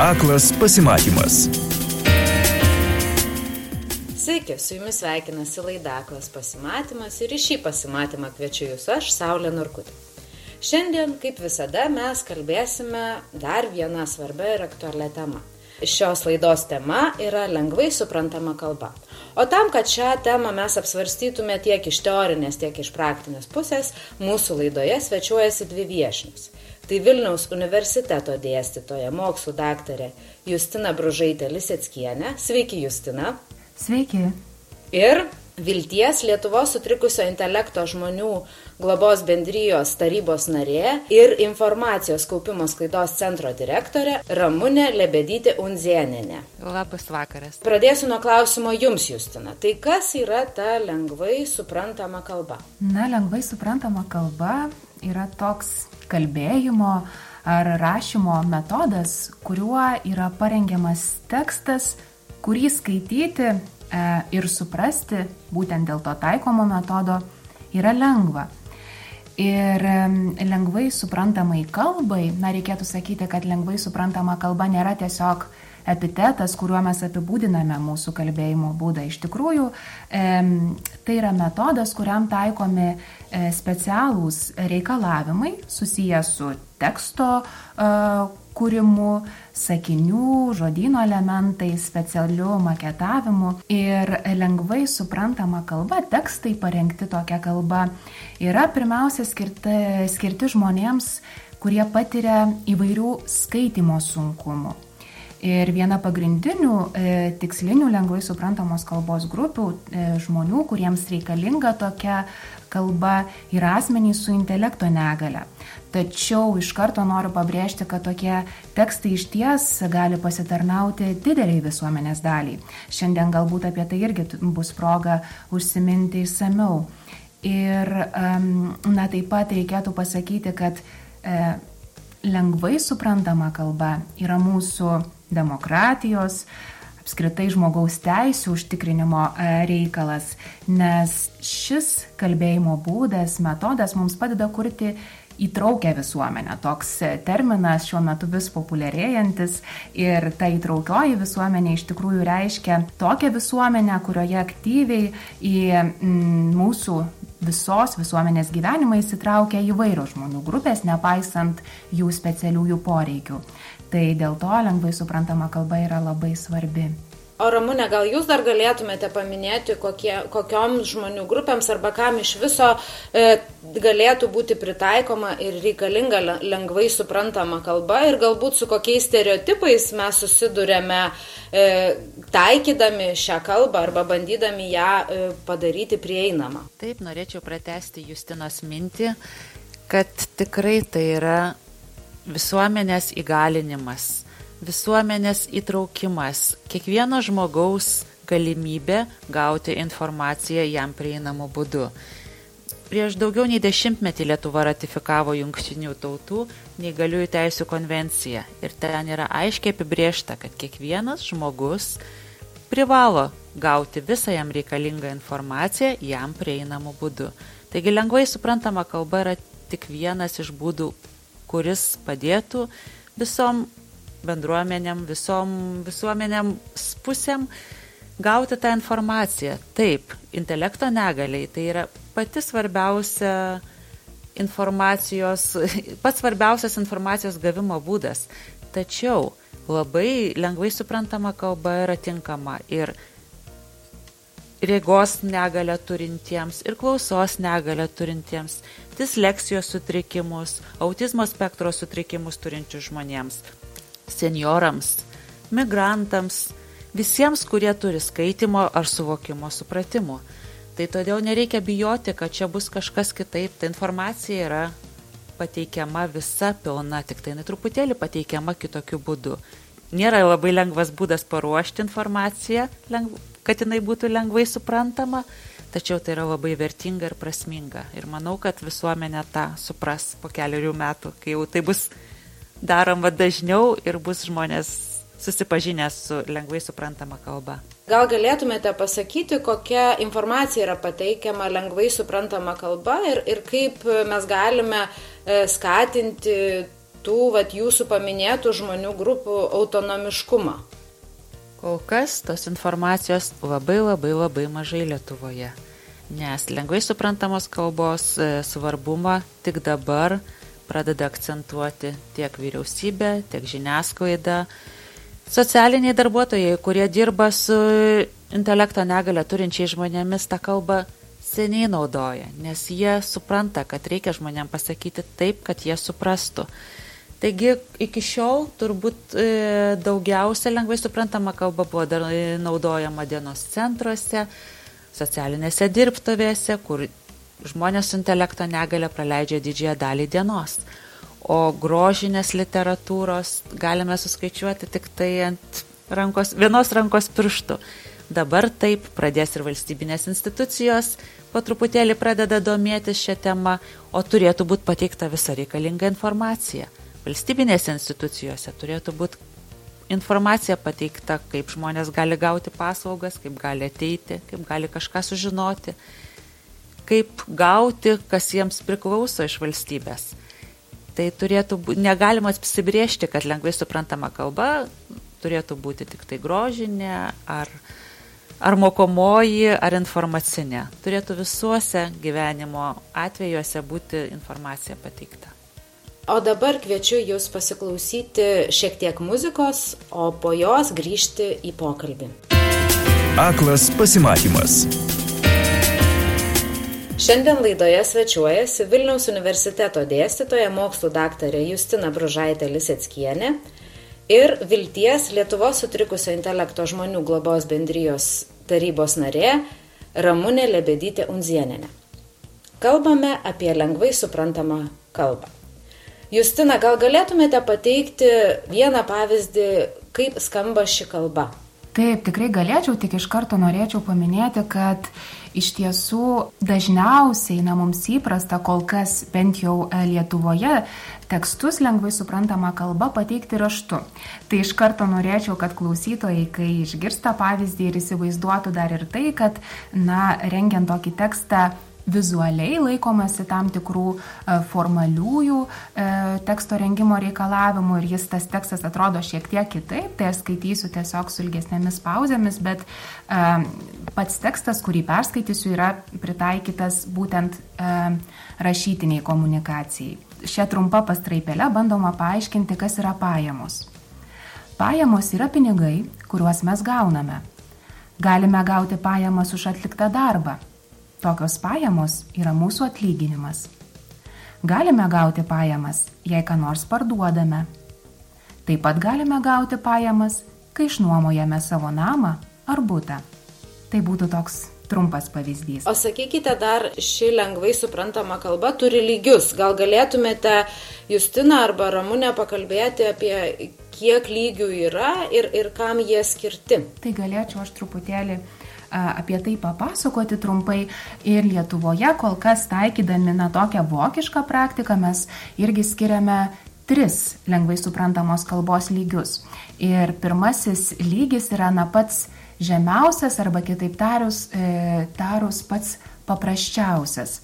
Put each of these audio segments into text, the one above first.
Aklas pasimatymas. Sveiki, su jumis sveikinasi laida Aklas pasimatymas ir į šį pasimatymą kviečiu jūs aš, Saulė Norkutė. Šiandien, kaip visada, mes kalbėsime dar vieną svarbę ir aktualią temą. Šios laidos tema yra lengvai suprantama kalba. O tam, kad šią temą mes apsvarstytume tiek iš teorinės, tiek iš praktinės pusės, mūsų laidoje svečiuojasi dvi viešnios. Tai Vilniaus universiteto dėstytoja, mokslų daktarė Justina Bružaitė-Liseckienė. Sveiki, Justina. Sveiki. Ir Vilties Lietuvos sutrikusio intelekto žmonių globos bendrijos tarybos narė ir informacijos kaupimo sklaidos centro direktorė Ramunė Lebedytė-Undzėnienė. Labas vakaras. Pradėsiu nuo klausimo jums, Justina. Tai kas yra ta lengvai suprantama kalba? Lengvai suprantama kalba yra toks kalbėjimo ar rašymo metodas, kuriuo yra parengiamas tekstas, kurį skaityti ir suprasti, būtent dėl to taikomo metodo, yra lengva. Ir lengvai suprantamai kalbai, reikėtų sakyti, kad lengvai suprantama kalba nėra tiesiog epitetas, kuriuo mes apibūdiname mūsų kalbėjimo būdą. Iš tikrųjų, tai yra metodas, kuriam taikomi specialūs reikalavimai susiję su teksto kūrimu, sakinių, žodyno elementais, specialiu maketavimu. Ir lengvai suprantama kalba, tekstai parengti tokia kalba, yra pirmiausia skirti žmonėms, kurie patiria įvairių skaitymo sunkumų. Ir viena pagrindinių tikslinių lengvai suprantamos kalbos grupių žmonių, kuriems reikalinga tokia kalba, yra asmenys su intelekto negalia. Tačiau iš karto noriu pabrėžti, kad tokie tekstai išties gali pasitarnauti dideliai visuomenės daliai. Šiandien galbūt apie tai irgi bus proga užsiminti išsamiau. Ir taip pat reikėtų pasakyti, kad lengvai suprantama kalba yra mūsų demokratijos, apskritai žmogaus teisių užtikrinimo reikalas, nes šis kalbėjimo būdas, metodas mums padeda kurti įtraukę visuomenę. Toks terminas šiuo metu vis populiarėjantis ir ta įtraukioji visuomenė iš tikrųjų reiškia tokią visuomenę, kurioje aktyviai į mūsų visos visuomenės gyvenimą įsitraukia įvairios žmonių grupės, nepaisant jų specialiųjų poreikių. Tai dėl to lengvai suprantama kalba yra labai svarbi. O Ramunė, gal jūs dar galėtumėte paminėti, kokiom žmonių grupėms arba kam iš viso galėtų būti pritaikoma ir reikalinga lengvai suprantama kalba ir galbūt su kokiais stereotipais mes susidurėme taikydami šią kalbą arba bandydami ją padaryti prieinamą. Taip, norėčiau pratęsti Justinos mintį, kad tikrai tai yra visuomenės įgalinimas, visuomenės įtraukimas, kiekvieno žmogaus galimybė gauti informaciją jam prieinamu būdu. Prieš daugiau nei 10 metų Lietuva ratifikavo Jungtinių tautų neįgaliųjų teisių konvenciją ir ten yra aiškiai apibrėžta, kad kiekvienas žmogus privalo gauti visą jam reikalingą informaciją jam prieinamu būdu. Taigi lengvai suprantama kalba yra tik vienas iš būdų, kuris padėtų visom bendruomenėm, visom visuomenėm pusėm gauti tą informaciją. Taip, intelekto negaliai tai yra pats svarbiausias informacijos gavimo būdas. Tačiau labai lengvai suprantama kalba yra tinkama ir regos negalią turintiems, ir klausos negalią turintiems, disleksijos sutrikimus, autizmo spektro sutrikimus turinčius žmonėms, seniorams, migrantams, visiems, kurie turi skaitymo ar suvokimo supratimų. Tai todėl nereikia bijoti, kad čia bus kažkas kitaip. Ta informacija yra pateikiama visa pilna, tik tai truputėlį pateikiama kitokiu būdu. Nėra labai lengvas būdas paruošti informaciją, kad jinai būtų lengvai suprantama, tačiau tai yra labai vertinga ir prasminga. Ir manau, kad visuomenė tą supras po 4 metų, kai jau tai bus daroma dažniau ir bus žmonės susipažinę su lengvai suprantama kalba. Gal galėtumėte pasakyti, kokia informacija yra pateikiama lengvai suprantama kalba ir kaip mes galime skatinti tų jūsų paminėtų žmonių grupių autonomiškumą? Kol kas tos informacijos labai mažai Lietuvoje, nes lengvai suprantamos kalbos svarbumą tik dabar pradeda akcentuoti tiek vyriausybė, tiek žiniasklaida. Socialiniai darbuotojai, kurie dirba su intelekto negalią turinčiai žmonėmis, tą kalbą seniai naudoja, nes jie supranta, kad reikia žmonėm pasakyti taip, kad jie suprastų. Taigi iki šiol turbūt daugiausia lengvai suprantama kalba buvo dar naudojama dienos centruose, socialinėse dirbtuvėse, kur žmonės su intelekto negalia praleidžia didžiąją dalį dienos. O grožinės literatūros galime suskaičiuoti tik tai ant vienos rankos pirštų. Dabar taip pradės ir valstybinės institucijos, po truputėlį pradeda domėtis šią temą, o turėtų būti pateikta visa reikalinga informacija. Valstybinėse institucijose turėtų būti informacija pateikta, kaip žmonės gali gauti paslaugas, kaip gali ateiti, kaip gali kažką sužinoti, kaip gauti, kas jiems priklauso iš valstybės. Tai negalima apsibriežti, kad lengvai suprantama kalba turėtų būti tik tai grožinė, ar mokomoji, ar informacinė. Turėtų visuose gyvenimo atvejuose būti informacija pateikta. O dabar kviečiu jūs pasiklausyti šiek tiek muzikos, o po jos grįžti į pokalbį. Aklas pasimatymas. Šiandien laidoje svečiuojasi Vilniaus universiteto dėstytoja, mokslų daktarė Justina Bružaitė Liseckienė ir Vilties Lietuvos sutrikusio intelekto žmonių globos bendrijos tarybos narė Ramunė Lebedytė Undzienienė. Kalbame apie lengvai suprantamą kalbą. Justina, gal galėtumėte pateikti vieną pavyzdį, kaip skamba ši kalba? Taip, tikrai galėčiau, tik iš karto norėčiau paminėti, kad iš tiesų dažniausiai mums įprasta kol kas bent jau Lietuvoje tekstus lengvai suprantama kalba pateikti raštu. Tai iš karto norėčiau, kad klausytojai, kai išgirsta pavyzdį ir įsivaizduotų dar ir tai, kad, rengiant tokį tekstą, vizualiai laikomasi tam tikrų formaliųjų teksto rengimo reikalavimų ir tas tekstas atrodo šiek tiek kitaip, tai aš skaitysiu tiesiog su ilgesnėmis pauzėmis, bet pats tekstas, kurį perskaitysiu, yra pritaikytas būtent rašytiniai komunikacijai. Šia trumpa pastraipėle bandoma paaiškinti, kas yra pajamos. Pajamos yra pinigai, kuriuos mes gauname. Galime gauti pajamas už atliktą darbą. Tokios pajamos yra mūsų atlyginimas. Galime gauti pajamas, jei ką nors parduodame. Taip pat galime gauti pajamas, kai išnuomojame savo namą ar butą. Tai būtų toks trumpas pavyzdys. O sakykite, dar ši lengvai suprantama kalba turi lygius. Gal galėtumėte, Justina arba Ramunė, pakalbėti apie kiek lygių yra ir kam jie skirti? Tai galėčiau aš truputėlį apie tai papasakoti trumpai. Ir Lietuvoje kol kas taikydami tokią vokišką praktiką mes irgi skiriame 3 lengvai suprantamos kalbos lygius. Ir pirmasis lygis yra pats žemiausias arba kitaip tarus pats paprasčiausias.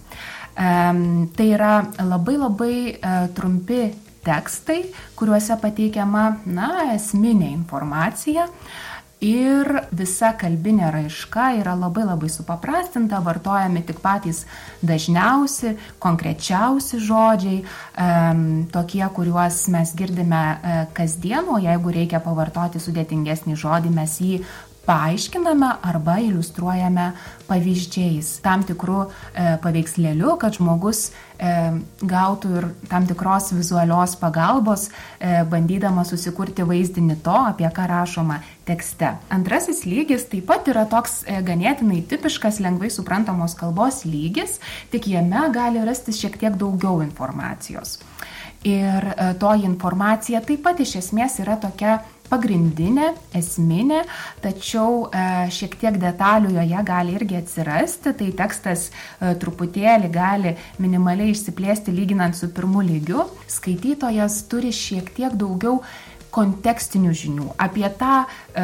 Tai yra labai trumpi tekstai, kuriuose pateikiama esminė informacija. Ir visa kalbinė raiška yra labai supaprastinta, vartojami tik patys dažniausi, konkrečiausi žodžiai, tokie, kuriuos mes girdime kasdien, o jeigu reikia pavartoti sudėtingesnį žodį, mes jį paaiškiname arba iliustruojame pavyzdžiais, tam tikrų paveikslėlių, kad žmogus gautų ir tam tikros vizualios pagalbos, bandydama susikurti vaizdinį to, apie ką rašoma tekste. Antrasis lygis taip pat yra toks ganėtinai tipiškas lengvai suprantamos kalbos lygis, tik jame gali rastis šiek tiek daugiau informacijos. Ir toji informacija taip pat iš esmės yra tokia pagrindinė, esminė, tačiau šiek tiek detalių joje gali irgi atsirasti, tai tekstas truputėlį gali minimaliai išsiplėsti lyginant su pirmu lygiu. Skaitytojas turi šiek tiek daugiau kontekstinių žinių apie tą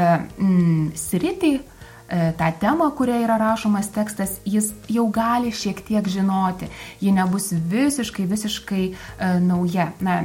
sritį, tą temą, kuria yra rašomas tekstas, jis jau gali šiek tiek žinoti, ji nebus visiškai nauja.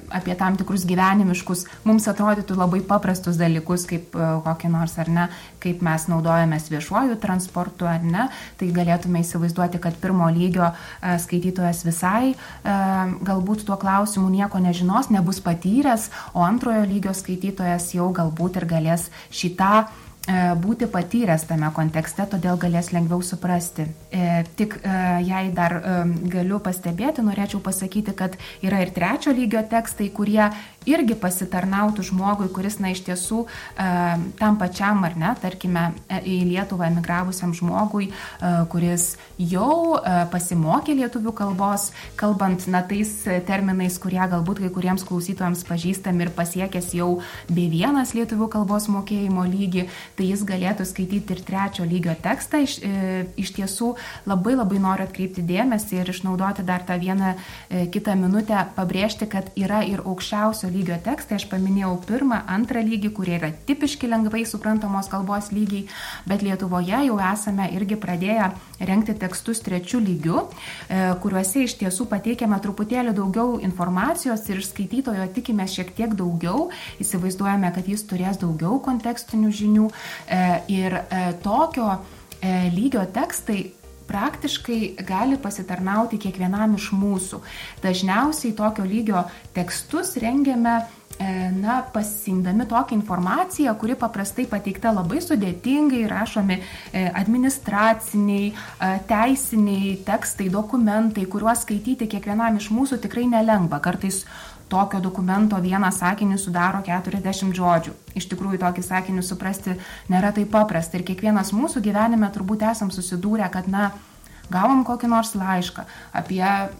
apie tam tikrus gyvenimiškus, mums atrodytų labai paprastus dalykus, kaip kokį nors, ar ne, kaip mes naudojamės viešuoju transportu, ar ne, tai galėtume įsivaizduoti, kad pirmo lygio skaitytojas visai galbūt tuo klausimu nieko nežinos, nebus patyręs, o antrojo lygio skaitytojas jau galbūt ir galės šitą būti patyręs tame kontekste, todėl galės lengviau suprasti. Tik jei dar galiu pastebėti, norėčiau pasakyti, kad yra ir trečio lygio tekstai, kurie irgi pasitarnautų žmogui, kuris, iš tiesų tam pačiam, ar ne, tarkime, į Lietuvą emigravusiam žmogui, kuris jau pasimokė lietuvių kalbos, kalbant, tais terminais, kurie galbūt kai kuriems klausytojams pažįstami ir pasiekęs jau B1 lietuvių kalbos mokėjimo lygį, tai jis galėtų skaityti ir trečio lygio tekstą. Iš tiesų labai noriu atkreipti dėmesį ir išnaudoti dar tą vieną kitą minutę, pabrėžti, kad yra ir aukščiausio lygio tekstai. Aš paminėjau pirmą, antrą lygį, kurie yra tipiški lengvai suprantamos kalbos lygiai, bet Lietuvoje jau esame irgi pradėję rengti tekstus trečių lygių, kuriuose iš tiesų pateikiame truputėlį daugiau informacijos ir iš skaitytojo tikime šiek tiek daugiau, įsivaizduojame, kad jis turės daugiau kontekstinių žinių ir tokio lygio tekstai praktiškai gali pasitarnauti kiekvienam iš mūsų. Dažniausiai tokio lygio tekstus rengiame pasirinkdami tokią informaciją, kuri paprastai pateikta labai sudėtingai, rašomi administraciniai, teisiniai tekstai, dokumentai, kuriuos skaityti kiekvienam iš mūsų tikrai nelengva. Kartais tokio dokumento vieną sakinį sudaro 40 žodžių. Iš tikrųjų, tokį sakinį suprasti nėra taip paprasta. Ir kiekvienas mūsų gyvenime turbūt esam susidūrę, kad, gavom kokį nors laišką apie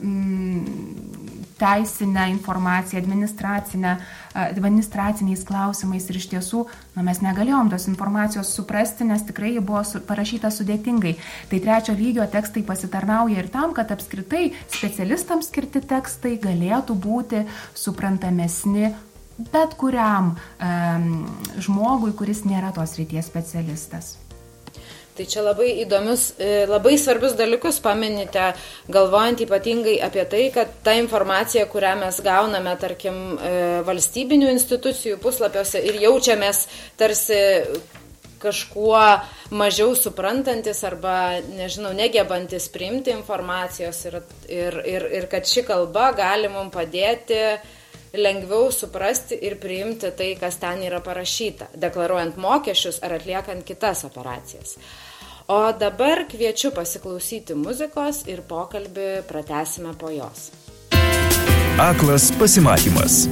teisinę informaciją, administraciniais klausimais ir iš tiesų, mes negalėjom tos informacijos suprasti, nes tikrai ji buvo parašyta sudėtingai. Tai trečio lygio tekstai pasitarnauja ir tam, kad apskritai specialistams skirti tekstai galėtų būti suprantamesni bet kuriam žmogui, kuris nėra tos srities specialistas. Tai čia labai įdomius, labai svarbius dalykus paminite, galvojant ypatingai apie tai, kad ta informacija, kurią mes gauname, tarkim, valstybinių institucijų puslapiuose ir jaučiamės tarsi kažkuo mažiau suprantantis arba, negebantis priimti informacijos ir kad ši kalba gali mums padėti lengviau suprasti ir priimti tai, kas ten yra parašyta, deklaruojant mokesčius ar atliekant kitas operacijas. O dabar kviečiu pasiklausyti muzikos ir pokalbį pratęsime po jos. Aklas pasimatymas.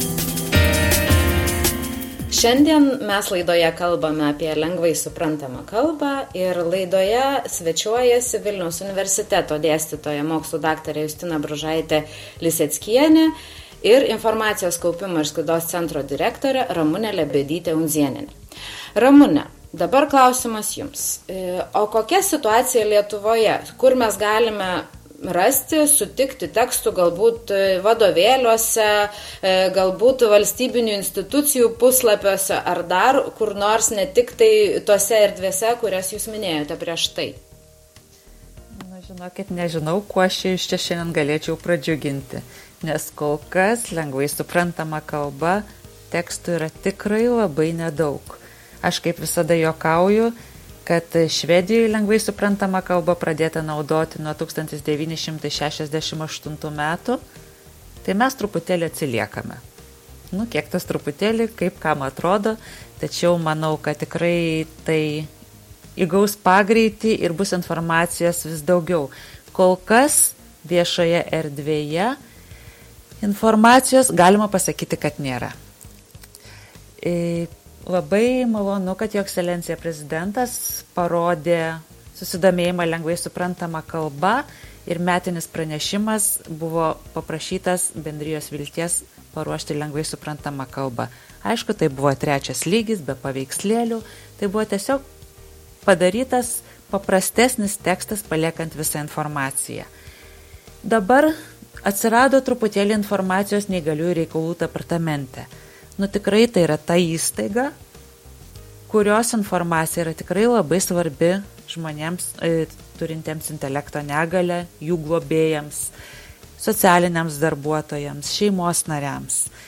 Šiandien mes laidoje kalbame apie lengvai suprantamą kalbą ir laidoje svečiuojasi Vilniaus universiteto dėstytoja mokslų daktarė Justina Bružaitė Liseckienė ir informacijos kaupimo ir sklaidos centro direktorė Ramunė Lebedytė-Unzienė. Ramunė, dabar klausimas jums. O kokia situacija Lietuvoje, kur mes galime rasti, sutikti tekstų galbūt vadovėliuose, galbūt valstybinių institucijų puslapiuose ar dar kur nors, ne tik tai tose erdvėse, kurias jūs minėjote prieš tai? Žinokit, nežinau, kuo aš čia šiandien galėčiau pradžiuginti, nes kol kas lengvai suprantama kalba tekstų yra tikrai labai nedaug. Aš kaip visada juokauju, kad Švedijoje lengvai suprantama kalba pradėta naudoti nuo 1968 metų, tai mes truputėlį atsiliekame. Kiek tas truputėlį, kaip kam atrodo, tačiau manau, kad tikrai tai įgaus pagreitį ir bus informacijos vis daugiau. Kol kas viešoje erdvėje informacijos galima pasakyti, kad nėra. Labai malonu, kad Jo Ekscelencija prezidentas parodė susidomėjimą lengvai suprantama kalba ir metinis pranešimas buvo paprašytas Bendrijos Vilties paruošti lengvai suprantamą kalbą. Aišku, tai buvo trečias lygis, be paveikslėlių, tai buvo tiesiog padarytas paprastesnis tekstas, paliekant visą informaciją. Dabar atsirado truputėlį informacijos neįgaliųjų reikalų departamente. Tikrai tai yra ta įstaiga, kurios informacija yra tikrai labai svarbi žmonėms turintiems intelekto negalią, jų globėjams, socialiniams darbuotojams, šeimos nariams.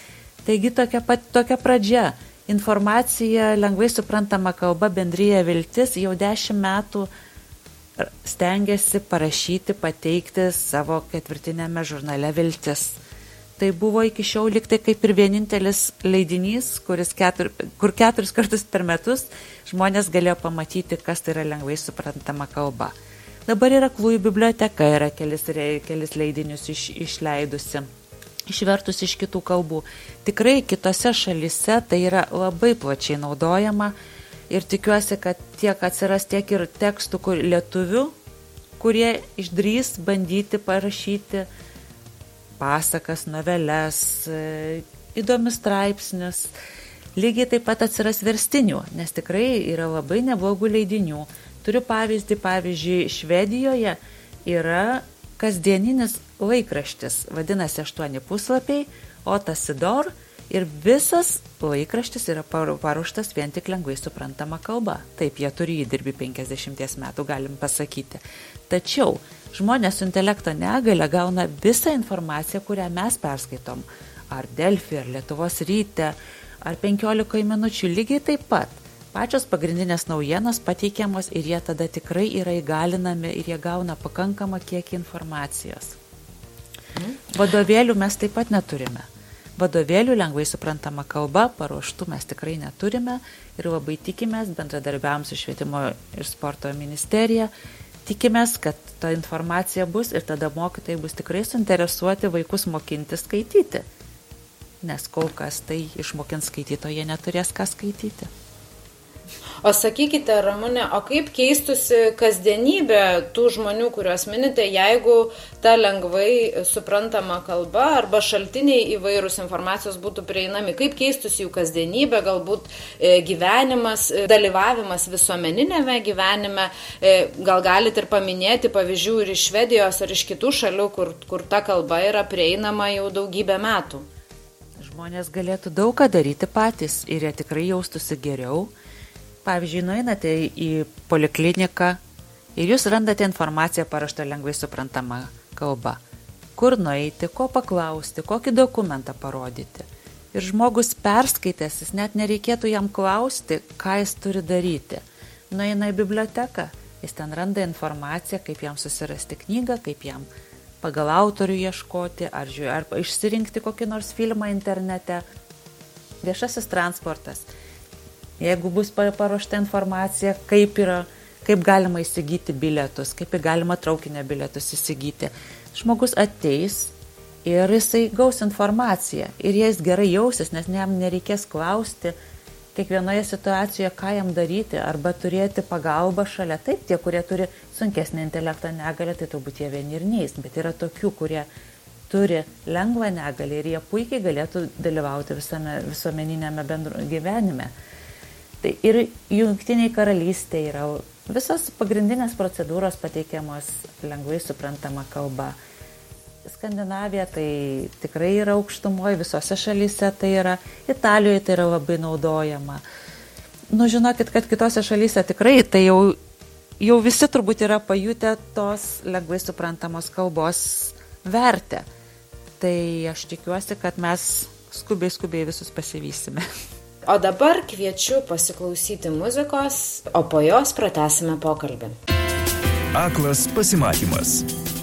Taigi tokia pradžia. Informacija lengvai suprantama kalba bendrija Viltis jau 10 metų stengiasi parašyti, pateikti savo ketvirtinėme žurnale Viltis. Tai buvo iki šiol lyg tai kaip ir vienintelis leidinys, kur 4 kartus per metus žmonės galėjo pamatyti, kas tai yra lengvai suprantama kalba. Dabar yra Aklųjų biblioteka, yra kelis leidinius išleidusi, išvertus iš kitų kalbų. Tikrai kitose šalyse tai yra labai plačiai naudojama ir tikiuosi, kad tiek atsiras tiek ir tekstų lietuvių, kurie išdrįs bandyti parašyti pasakas, noveles, įdomius straipsnius. Lygiai taip pat atsiras verstinių, nes tikrai yra labai neblogų leidinių. Turiu pavyzdžiui, Švedijoje yra kasdieninis laikraštis, vadinasi 8 puslapiai, Otas Sidor, ir visas laikraštis yra paruoštas vien tik lengvai suprantama kalba. Taip, jie turi įdirbį 50 metų, galim pasakyti. Tačiau žmonės su intelekto negalia gauna visą informaciją, kurią mes perskaitom. Ar Delfi, ar Lietuvos ryte, ar 15 minučių, lygiai taip pat. Pačios pagrindinės naujienos pateikiamos ir jie tada tikrai yra įgalinami ir jie gauna pakankamą kiekį informacijos. Vadovėlių mes taip pat neturime. Vadovėlių lengvai suprantama kalba, paruoštų mes tikrai neturime ir labai tikimės, bendradarbiavom su Švietimo ir sporto ministerija, tikimės, kad ta informacija bus ir tada mokytojai bus tikrai suinteresuoti vaikus mokinti skaityti, nes kol kas tai išmokint skaityti, jie neturės ką skaityti. O sakykite, Ramunė, o kaip keistusi kasdienybė tų žmonių, kuriuos minite, jeigu ta lengvai suprantama kalba arba šaltiniai įvairūs informacijos būtų prieinami? Kaip keistusi jų kasdienybė, galbūt gyvenimas, dalyvavimas visuomeninėme gyvenime? Gal galite ir paminėti pavyzdžių ir iš Švedijos ar iš kitų šalių, kur ta kalba yra prieinama jau daugybę metų? Žmonės galėtų daug ką daryti patys ir jie tikrai jaustųsi geriau. Pavyzdžiui, nueinate į polikliniką ir jūs randate informaciją paraštą lengvai suprantama kalba. Kur nueiti, ko paklausti, kokį dokumentą parodyti. Ir žmogus perskaitęs, jis net nereikėtų jam klausti, ką jis turi daryti. Nueina į biblioteką, jis ten randa informaciją, kaip jam susirasti knygą, kaip jam pagal autorių ieškoti, ar išsirinkti kokį nors filmą internete. Viešasis transportas. Jeigu bus paruošta informacija, kaip galima įsigyti bilietus, kaip galima traukinio bilietus įsigyti. Žmogus ateis ir jisai gaus informaciją ir jis gerai jausis, nes jam nereikės klausti kiekvienoje situacijoje, ką jam daryti arba turėti pagalbą šalia. Taip, tie, kurie turi sunkesnį intelekto negalią, tai turbūt jie vieni ir neis, bet yra tokių, kurie turi lengvą negalį ir jie puikiai galėtų dalyvauti visuomeninėme gyvenime. Tai ir Jungtinėje karalystėje yra visos pagrindinės procedūros pateikiamos lengvai suprantama kalba. Skandinavija tai tikrai yra aukštumoje, visose šalyse tai yra, Italijoje tai yra labai naudojama. Žinokit, kad kitose šalyse tikrai tai jau visi turbūt yra pajutę tos lengvai suprantamos kalbos vertę. Tai aš tikiuosi, kad mes skubiai visus pasivysime. O dabar kviečiu pasiklausyti muzikos, o po jos pratęsime pokalbį. Aklas pasimatymas.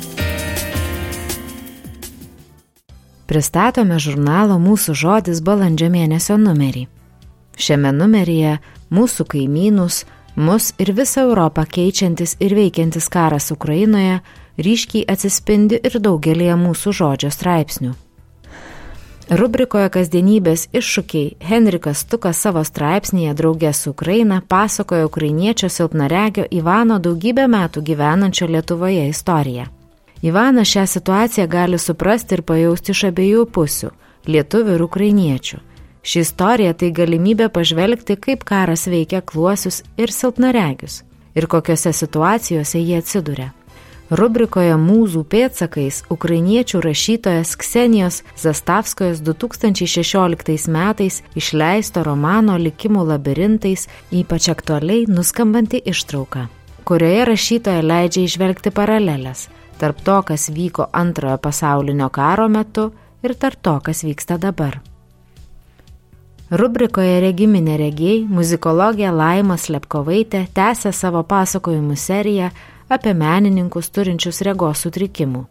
Pristatome žurnalo Mūsų žodis balandžio mėnesio numerį. Šiame numeryje mūsų kaimynus, mus ir visą Europą keičiantis ir veikiantis karas Ukrainoje ryškiai atsispindi ir daugelėje mūsų žodžio straipsnių. Rubrikoje Kasdienybės iššūkiai Henrikas Stukas savo straipsnėje Drauge su Ukraina pasakoja ukrainiečio silpnaregio Ivano daugybę metų gyvenančio Lietuvoje istoriją. Ivanas šią situaciją gali suprasti ir pajausti iš abiejų pusių – lietuvių ir ukrainiečių. Ši istorija tai galimybė pažvelgti, kaip karas veikia akluosius ir silpnaregius ir kokiose situacijose jie atsiduria. Rubrikoje Mūzų pėdsakais ukrainiečių rašytojas Ksenijos Zastavskojos 2016 metais išleisto romano Likimų labirintais ypač aktualiai nuskambanti ištrauka, kurioje rašytoja leidžia įžvelgti paralelės tarp to, kas vyko Antrojo pasaulinio karo metu ir tarp to, kas vyksta dabar. Rubrikoje Regimi neregiai muzikologė Laima Slepkovaitė tęsia savo pasakojimų seriją apie menininkus turinčius regos sutrikimų,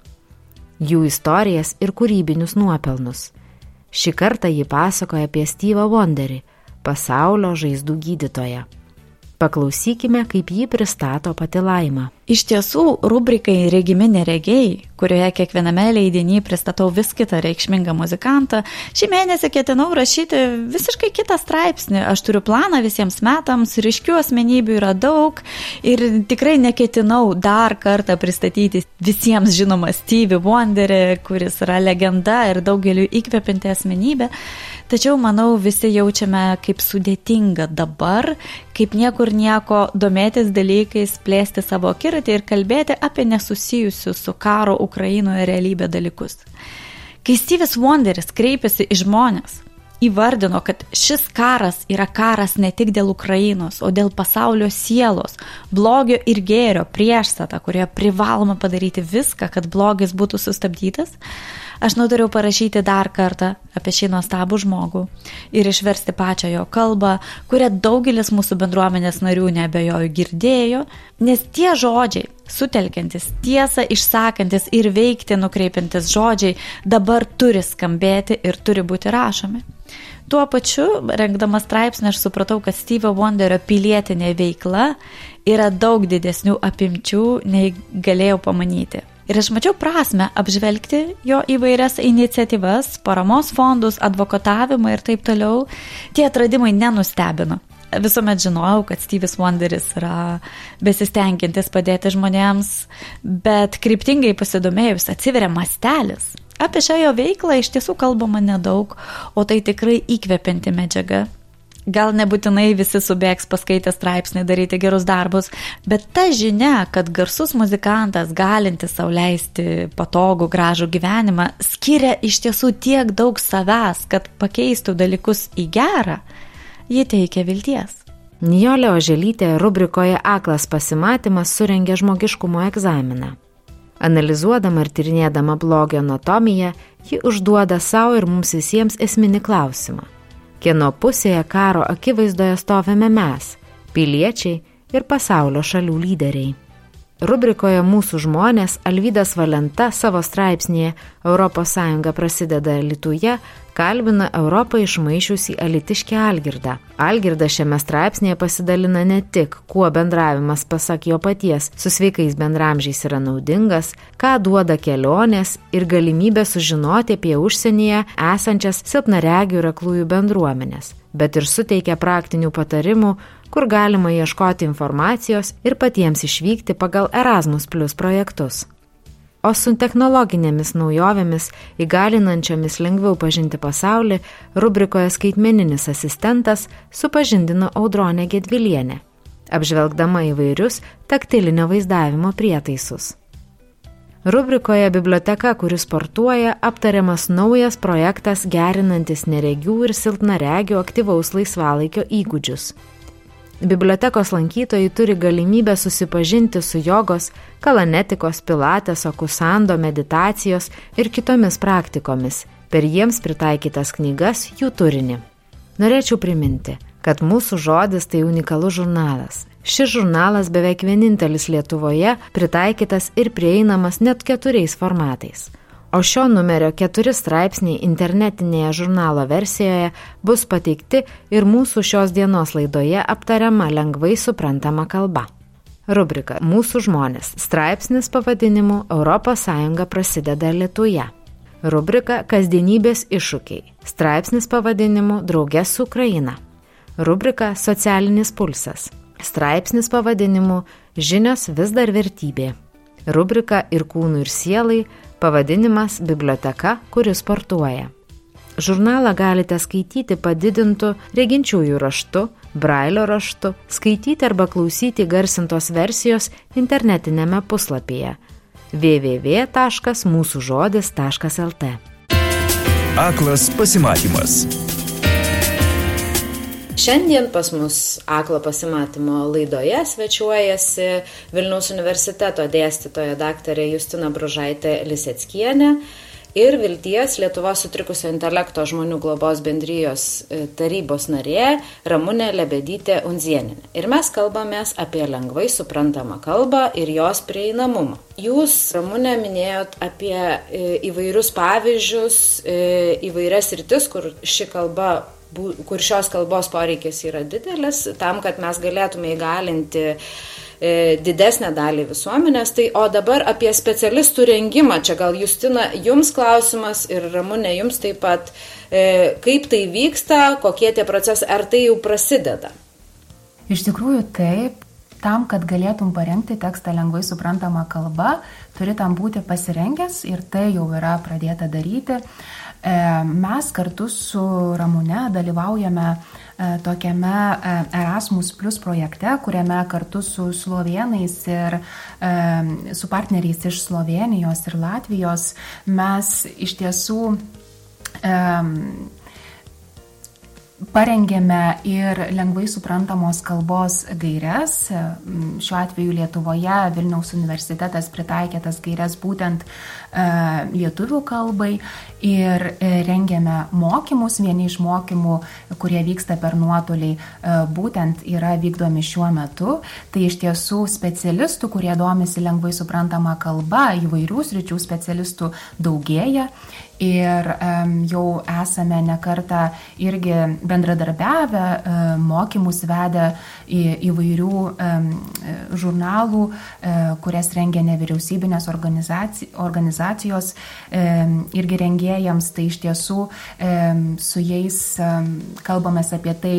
jų istorijas ir kūrybinius nuopelnus. Šį kartą ji pasakoja apie Steve'ą Wonderį, pasaulio žaizdų gydytoją. Paklausykime, kaip jį pristato pati Laima. Iš tiesų, rubrikai Regimi neregiai, kurioje kiekviename leidinyje pristatau vis kitą reikšmingą muzikantą, šį mėnesį ketinau rašyti visiškai kitą straipsnį. Aš turiu planą visiems metams, ryškių asmenybių yra daug ir tikrai neketinau dar kartą pristatyti visiems žinomą Stevie Wonderį, kuris yra legenda ir daugeliu įkvepianti asmenybė. Tačiau, manau, visi jaučiame, kaip sudėtinga dabar, kaip niekur nieko domėtis dalykais, plėsti savo akiratį ir kalbėti apie nesusijusius su karo Ukrainoje realybę dalykus. Kai Steve'as Wonderis kreipėsi į žmonės, įvardino, kad šis karas yra karas ne tik dėl Ukrainos, o dėl pasaulio sielos, blogio ir gėrio priešstatą, kurioje privaloma padaryti viską, kad blogis būtų sustabdytas, aš nutariau parašyti dar kartą apie šį nuostabų žmogų ir išversti pačią jo kalbą, kurią daugelis mūsų bendruomenės narių neabejoju girdėjo, nes tie žodžiai, sutelkiantis, tiesą išsakantis ir veikti nukreipiantis žodžiai dabar turi skambėti ir turi būti rašomi. Tuo pačiu, rengdamas straipsnį, aš supratau, kad Steve'o Wonderio pilietinė veikla yra daug didesnių apimčių, nei galėjau pamanyti. Ir aš mačiau prasmę apžvelgti jo įvairias iniciatyvas, paramos fondus, advokatavimą ir taip toliau. Tie atradimai nenustebino. Visuomet žinojau, kad Steve'as Wonderis yra besistengiantis padėti žmonėms, bet kryptingai pasidomėjus atsiveria mastelis. Apie šią jo veiklą iš tiesų kalbama nedaug, o tai tikrai įkvepianti medžiaga. Gal nebūtinai visi subėgs paskaitę straipsnį daryti gerus darbus, bet ta žinia, kad garsus muzikantas galintis sau leisti patogų, gražų gyvenimą, skiria iš tiesų tiek daug savęs, kad pakeistų dalykus į gerą, ji teikia vilties. Nijolė Oželytė rubrikoje Aklas pasimatymas surengė žmogiškumo egzaminą. Analizuodama ir tyrinėdama blogio anatomiją, ji užduoda savo ir mums visiems esminį klausimą. Kieno pusėje karo akivaizdoje stovime mes, piliečiai ir pasaulio šalių lyderiai. Rubrikoje Mūsų žmonės Alvydas Valenta savo straipsnėje ES prasideda Alytuje kalbina Europą išmaišiusį alytiškį Algirdą. Algirdas šiame straipsnėje pasidalina ne tik, kuo bendravimas pasak jo paties su sveikais bendramžiais yra naudingas, ką duoda kelionės ir galimybė sužinoti apie užsienyje esančias silpnaregių ir aklųjų bendruomenės, bet ir suteikia praktinių patarimų, kur galima ieškoti informacijos ir patiems išvykti pagal Erasmus Plus projektus. O su technologinėmis naujovėmis, įgalinančiomis lengviau pažinti pasaulį, rubrikoje Skaitmeninis asistentas supažindino Audronė Gedvilienė, apžvelgdama įvairius taktilinio vaizdavimo prietaisus. Rubrikoje Biblioteka, kuri sportuoja, aptariamas naujas projektas gerinantis neregių ir silpnaregių aktyvaus laisvalaikio įgūdžius. Bibliotekos lankytojai turi galimybę susipažinti su jogos, kalanetikos, pilateso, kusando, meditacijos ir kitomis praktikomis, per jiems pritaikytas knygas, jų turinį. Norėčiau priminti, kad Mūsų žodis tai unikalus žurnalas. Šis žurnalas beveik vienintelis Lietuvoje pritaikytas ir prieinamas net 4 formatais. O šio numerio 4 straipsniai internetinėje žurnalo versijoje bus pateikti ir mūsų šios dienos laidoje aptariama lengvai suprantama kalba. Rubrika Mūsų žmonės. Straipsnis pavadinimu ES prasideda Alytuje. Rubrika Kasdienybės iššūkiai. Straipsnis pavadinimu Drauge su Ukraina. Rubrika Socialinis pulsas. Straipsnis pavadinimu Žinios vis dar vertybė. Rubrika Ir kūnų ir sielai. Pavadinimas Biblioteka, kuri sportuoja. Žurnalą galite skaityti padidintu reginčiųjų raštu, brailio raštu, skaityti arba klausyti garsintos versijos internetinėme puslapyje www.mūsužodis.lt. Aklas pasimatymas. Šiandien pas mus Aklo pasimatymo laidoje svečiuojasi Vilniaus universiteto dėstytoja daktarė Justina Bružaitė Liseckienė ir Vilties Lietuvos sutrikusio intelekto žmonių globos bendrijos tarybos narė Ramunė Lebedytė Undzieninė. Ir mes kalbamės apie lengvai suprantamą kalbą ir jos prieinamumą. Jūs, Ramunė, minėjot apie įvairius pavyzdžius, įvairias sritis, kur šios kalbos poreikis yra didelis, tam, kad mes galėtume įgalinti didesnę dalį visuomenės. Tai, o dabar apie specialistų rengimą. Čia gal Justina, jums klausimas ir Ramunė, jums taip pat. Kaip tai vyksta, kokie tie procesai, ar tai jau prasideda? Iš tikrųjų taip. Tam, kad galėtum parengti tekstą lengvai suprantama kalba, turi tam būti pasirengęs ir tai jau yra pradėta daryti. Mes kartu su Ramune dalyvaujame tokiame Erasmus Plus projekte, kuriame kartu su slovėnais ir su partneriais iš Slovėnijos ir Latvijos mes iš tiesų parengėme ir lengvai suprantamos kalbos gaires. Šiuo atveju Lietuvoje Vilniaus universitetas pritaikė tas gaires būtent lietuvių kalbai ir rengėme mokymus. Vieni iš mokymų, kurie vyksta per nuotolį, būtent yra vykdomi šiuo metu. Tai iš tiesų specialistų, kurie domisi lengvai suprantama kalba, įvairių sričių specialistų daugėja. Ir jau esame nekartą irgi bendradarbiavę, mokymus vedę įvairių žurnalų, kurias rengia nevyriausybinės organizacijos irgi rengėjams. Tai iš tiesų su jais kalbamės apie tai,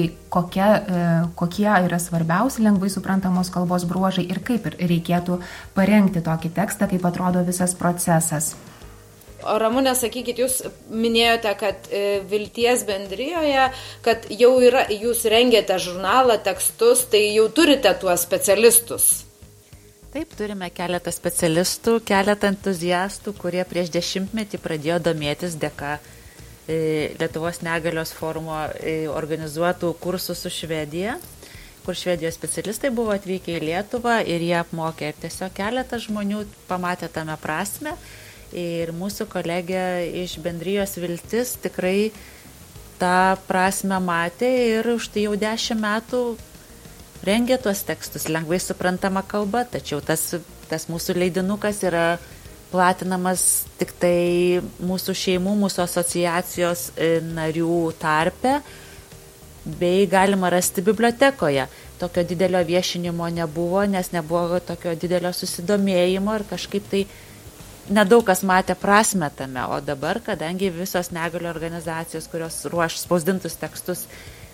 kokie yra svarbiausi lengvai suprantamos kalbos bruožai ir kaip reikėtų parengti tokį tekstą, kaip atrodo visas procesas. O Ramunė, sakykit, jūs minėjote, kad Vilties bendrijoje, kad jau yra, jūs rengėte žurnalą, tekstus, tai jau turite tuos specialistus. Taip, turime keletą specialistų, keletą entuziastų, kurie prieš 10 metį pradėjo domėtis dėka Lietuvos negalios forumo organizuotų kursų su Švedija, kur Švedijos specialistai buvo atvykę į Lietuvą ir jie apmokė. Ir tiesiog keletą žmonių pamatė tame prasme. Ir mūsų kolegė iš bendrijos Viltis tikrai tą prasme matė ir už tai jau 10 metų rengė tuos tekstus lengvai suprantama kalba, tačiau tas mūsų leidinukas yra platinamas tik tai mūsų šeimų, mūsų asociacijos narių tarpe, bei galima rasti bibliotekoje. Tokio didelio viešinimo nebuvo, nes nebuvo tokio didelio susidomėjimo ir kažkaip tai nedaug kas matė prasmę tame, o dabar, kadangi visos negalių organizacijos, kurios ruoš spausdintus tekstus,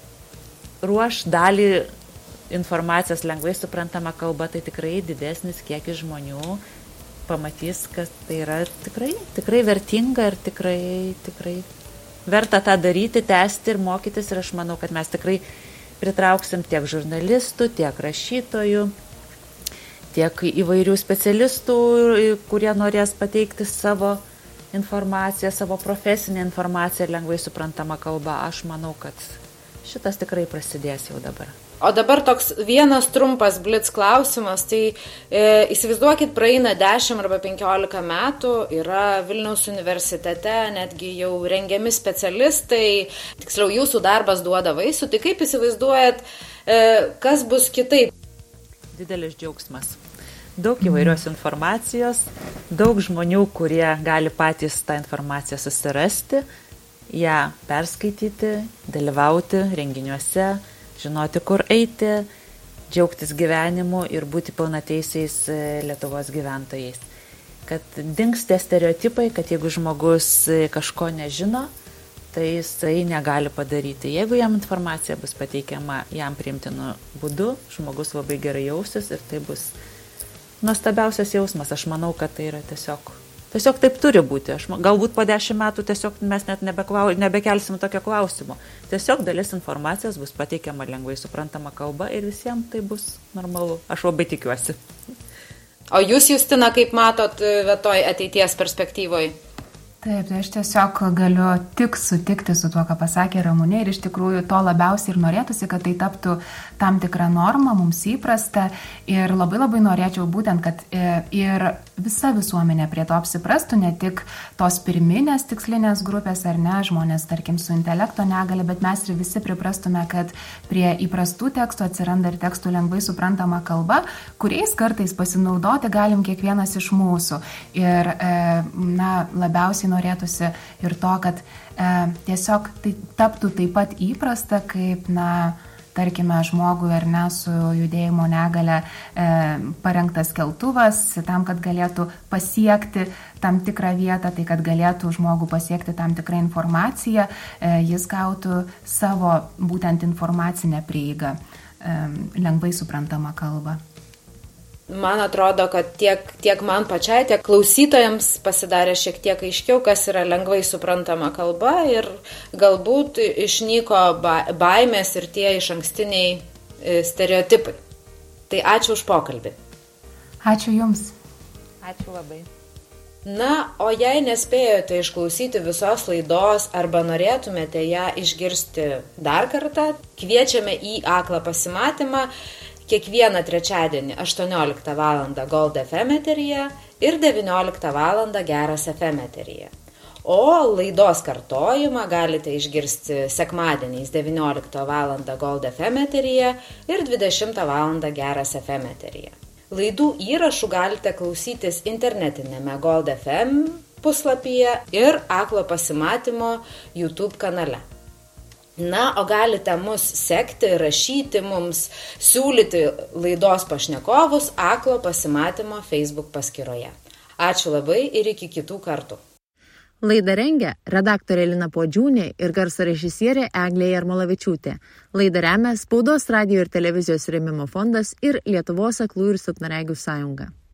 ruoš dalį informacijos lengvai suprantama kalba, tai tikrai didesnis kiekis žmonių pamatys, kad tai yra tikrai vertinga ir tikrai verta tą daryti, tęsti ir mokytis. Ir aš manau, kad mes tikrai pritrauksim tiek žurnalistų, tiek rašytojų, tiek įvairių specialistų, kurie norės pateikti savo informaciją, savo profesinę informaciją lengvai suprantama kalba. Aš manau, kad šitas tikrai prasidės jau dabar. O dabar toks vienas trumpas blitz klausimas. Tai įsivaizduokit, praeina 10 arba 15 metų, yra Vilniaus universitete netgi jau rengiami specialistai, tiksliau jūsų darbas duoda vaisių. Tai kaip įsivaizduojat, kas bus kitaip? Didelis džiaugsmas. Daug įvairios informacijos, daug žmonių, kurie gali patys tą informaciją susirasti, ją perskaityti, dalyvauti renginiuose, žinoti, kur eiti, džiaugtis gyvenimu ir būti pilnateisiais Lietuvos gyventojais. Kad dings tie stereotipai, kad jeigu žmogus kažko nežino, tai jisai negali padaryti. Jeigu jam informacija bus pateikiama jam priimtinu būdu, žmogus labai gerai jausis ir tai bus nuostabiausias jausmas. Aš manau, kad tai yra tiesiog taip turi būti. Galbūt po 10 metų tiesiog mes net nebekelsim tokio klausimo. Tiesiog dalis informacijos bus pateikiama lengvai suprantama kalba ir visiems tai bus normalu. Aš labai tikiuosi. O jūs, Justina, kaip matot toj ateities perspektyvoj? Taip, tai aš tiesiog galiu tik sutikti su tuo, ką pasakė Ramunė ir iš tikrųjų to labiausiai ir norėtųsi, kad tai taptų tam tikrą normą, mums įprasta ir labai norėčiau būtent, kad ir visa visuomenė prie to apsiprastų, ne tik tos pirminės tikslinės grupės ar ne, žmonės, tarkim, su intelekto negale, bet mes ir visi priprastume, kad prie įprastų tekstų atsiranda ir tekstų lengvai suprantama kalba, kuriais kartais pasinaudoti galim kiekvienas iš mūsų. Ir, labiausiai norėtųsi ir to, kad tiesiog tai taptų taip pat įprasta, kaip, tarkime, žmogui ar ne su judėjimo negale parengtas keltuvas, tam, kad galėtų pasiekti tam tikrą vietą, tai kad galėtų žmogų pasiekti tam tikrą informaciją, jis gautų savo būtent informacinę prieigą, lengvai suprantamą kalbą. Man atrodo, kad tiek man pačiai, tiek klausytojams pasidarė šiek tiek aiškiau, kas yra lengvai suprantama kalba ir galbūt išnyko baimės ir tie išankstiniai stereotipai. Tai ačiū už pokalbį. Ačiū Jums. Ačiū labai. O jei nespėjote išklausyti visos laidos arba norėtumėte ją išgirsti dar kartą, kviečiame į aklą pasimatymą kiekvieną trečiadienį 18 val. Gold FM eteryje ir 19 val. Geras FM eteryje. O laidos kartojimą galite išgirsti sekmadieniais 19 val. Gold FM eteryje ir 20 val. Geras FM eteryje. Laidų įrašų galite klausytis internetinėme Gold FM puslapyje ir Aklo pasimatymo YouTube kanale. O galite mus sekti, rašyti mums, siūlyti laidos pašnekovus Aklo pasimatymo Facebook paskyroje. Ačiū labai ir iki kitų kartų. Laidą rengia redaktorė Lina Puodžiūnė ir garso režisierė Eglė Jarmolavičiūtė. Laidą remia Spaudos, radijo ir televizijos rėmimo fondas ir Lietuvos aklųjų ir silpnaregių sąjunga.